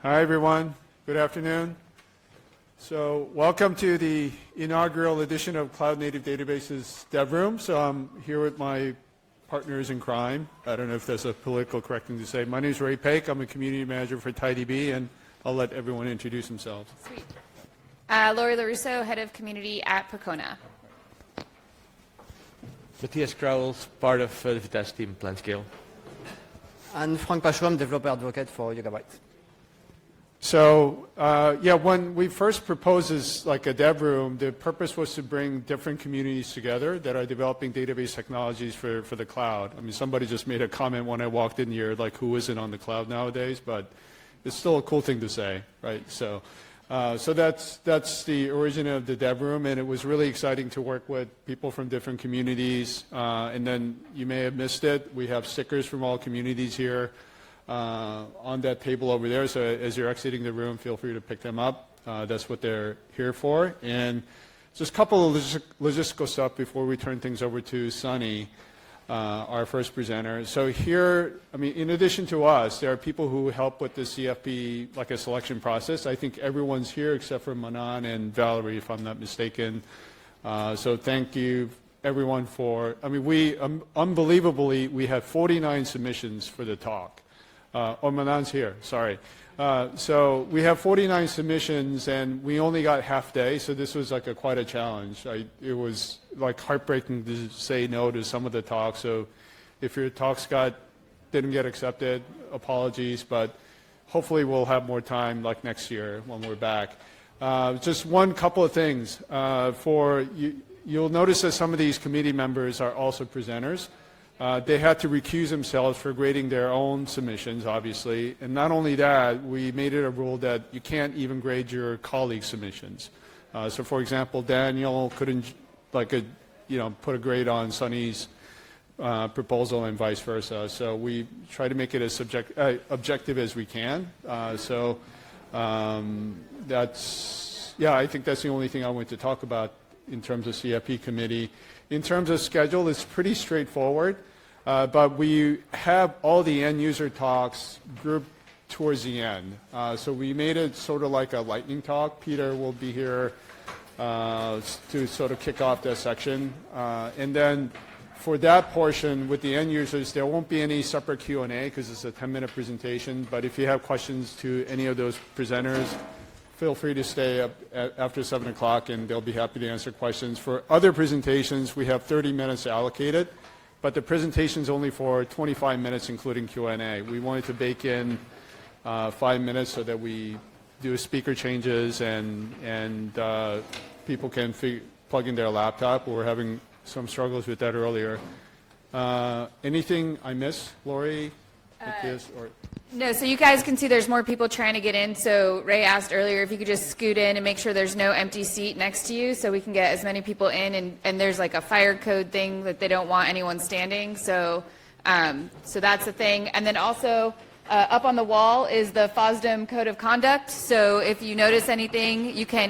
Hi, everyone. Good afternoon. So welcome to the inaugural edition of Cloud Native Databases Dev Room. So I'm here with my partners in crime. I don't know if that's a political correct thing to say. My name is Ray Paik. I'm a community manager for TiDB, and I'll let everyone introduce themselves. Sweet. Lori LaRusso, head of community at Percona. Matthias Krauls, part of the Vitesse team, PlanScale. And Frank Pachom, developer advocate for Yugabyte. So when we first proposed this like a dev room, the purpose was to bring different communities together that are developing database technologies for the cloud. I mean, somebody just made a comment when I walked in here, like who isn't on the cloud nowadays, but it's still a cool thing to say, right? So that's the origin of the dev room, and it was really exciting to work with people from different communities. And then you may have missed it. We have stickers from all communities here on that table over there. So as you're exiting the room, feel free to pick them up. That's what they're here for. And just a couple of logistical stuff before we turn things over to Sunny, our first presenter. So here, I mean, in addition to us, there are people who help with the CFP, like a selection process. I think everyone's here except for Manan and Valerie, if I'm not mistaken. So thank you, everyone, for, I mean, unbelievably, we had 49 submissions for the talk. Manan's here, sorry. So we have 49 submissions, and we only got half day, so this was like quite a challenge. It was like heartbreaking to say no to some of the talks, so if your talks didn't get accepted, apologies, but hopefully we'll have more time like next year when we're back. Just one couple of things. You'll notice that some of these committee members are also presenters. They had to recuse themselves for grading their own submissions, obviously. And not only that, we made it a rule that you can't even grade your colleagues' submissions. So, for example, Daniel couldn't, put a grade on Sunny's proposal and vice versa. So we try to make it as objective as we can. I think that's the only thing I want to talk about in terms of CFP committee. In terms of schedule, it's pretty straightforward, but we have all the end user talks grouped towards the end. So we made it sort of like a lightning talk. Peter will be here to sort of kick off that section. And then for that portion with the end users, there won't be any separate Q&A because it's a 10-minute presentation. But if you have questions to any of those presenters, feel free to stay up after 7 o'clock, and they'll be happy to answer questions. For other presentations, we have 30 minutes allocated, but the presentation's only for 25 minutes, including Q&A. We wanted to bake in 5 minutes so that we do speaker changes and people can plug in their laptop. We were having some struggles with that earlier. Anything I missed, Lori? No, so you guys can see there's more people trying to get in. So Ray asked earlier if you could just scoot in and make sure there's no empty seat next to you so we can get as many people in. And there's like a fire code thing that they don't want anyone standing. So that's the thing. And then also up on the wall is the FOSDEM Code of Conduct. So if you notice anything, you can